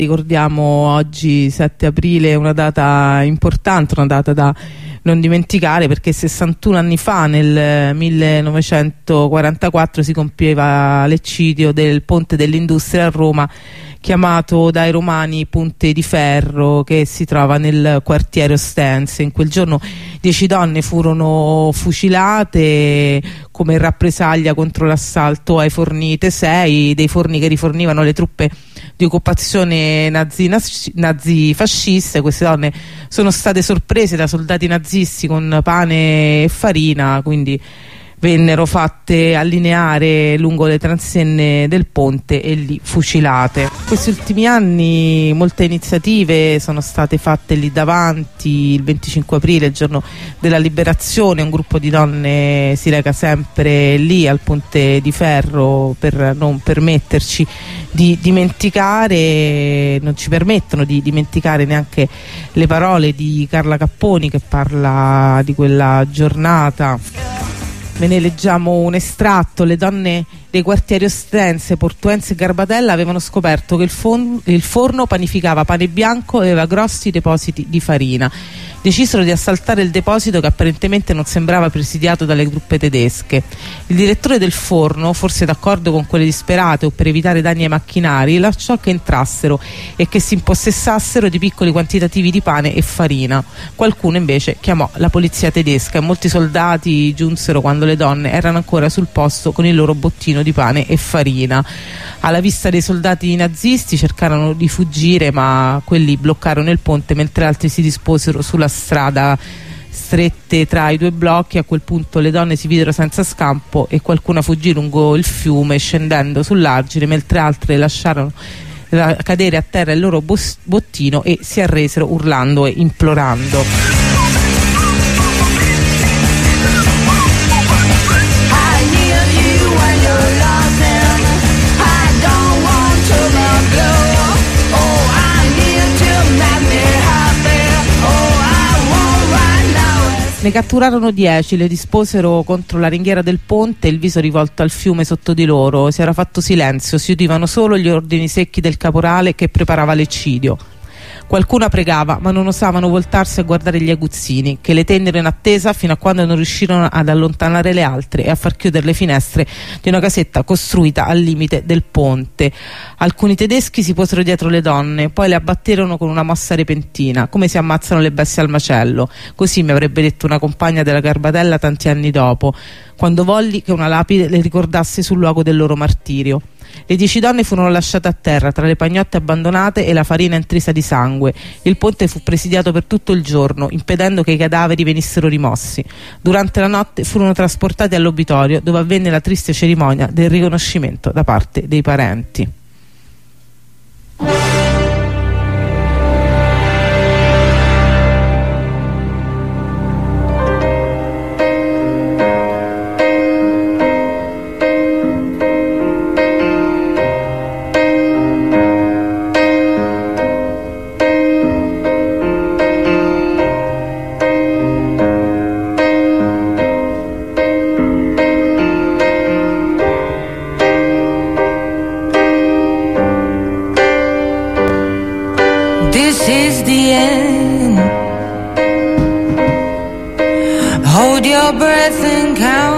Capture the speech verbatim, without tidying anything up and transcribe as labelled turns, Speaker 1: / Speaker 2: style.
Speaker 1: ricordiamo oggi sette aprile, una data importante, una data da non dimenticare, perché sessantuno anni fa, nel millenovecentoquarantaquattro, si compieva l'eccidio del Ponte dell'Industria a Roma, chiamato dai romani Ponte di Ferro, che si trova nel quartiere Ostense. In quel giorno dieci donne furono fucilate come rappresaglia contro l'assalto ai forni Tesei, dei forni che rifornivano le truppe di occupazione nazi, nazi fasciste. Queste donne sono state sorprese da soldati nazisti con pane e farina, quindi vennero fatte allineare lungo le transenne del ponte e lì fucilate. In questi ultimi anni molte iniziative sono state fatte lì davanti. Il venticinque aprile, il giorno della liberazione, un gruppo di donne si reca sempre lì al Ponte di Ferro per non permetterci di dimenticare, non ci permettono di dimenticare neanche le parole di Carla Capponi, che parla di quella giornata. Ve ne leggiamo un estratto. Le donne dei quartieri Ostense, Portuense e Garbatella avevano scoperto che il, il forno panificava pane bianco e aveva grossi depositi di farina. Decisero di assaltare il deposito, che apparentemente non sembrava presidiato dalle truppe tedesche. Il direttore del forno, forse d'accordo con quelle disperate o per evitare danni ai macchinari, lasciò che entrassero e che si impossessassero di piccoli quantitativi di pane e farina. Qualcuno invece chiamò la polizia tedesca e molti soldati giunsero quando le donne erano ancora sul posto con il loro bottino di pane e farina. Alla vista dei soldati nazisti cercarono di fuggire, ma quelli bloccarono il ponte mentre altri si disposero sulla strada strette tra i due blocchi. A quel punto le donne si videro senza scampo e qualcuna fuggì lungo il fiume scendendo sull'argine, mentre altre lasciarono cadere a terra il loro bottino e si arresero urlando e implorando. Ne catturarono dieci, le disposero contro la ringhiera del ponte, il viso rivolto al fiume sotto di loro. Si era fatto silenzio, si udivano solo gli ordini secchi del caporale che preparava l'eccidio. Qualcuna pregava, ma non osavano voltarsi a guardare gli aguzzini, che le tennero in attesa fino a quando non riuscirono ad allontanare le altre e a far chiudere le finestre di una casetta costruita al limite del ponte. Alcuni tedeschi si posero dietro le donne, poi le abbatterono con una mossa repentina, come si ammazzano le bestie al macello. Così mi avrebbe detto una compagna della Garbatella tanti anni dopo, quando volli che una lapide le ricordasse sul luogo del loro martirio. Le dieci donne furono lasciate a terra tra le pagnotte abbandonate e la farina intrisa di sangue. Il ponte fu presidiato per tutto il giorno, impedendo che i cadaveri venissero rimossi. Durante la notte furono trasportati all'obitorio, dove avvenne la triste cerimonia del riconoscimento da parte dei parenti.
Speaker 2: Hold your breath and count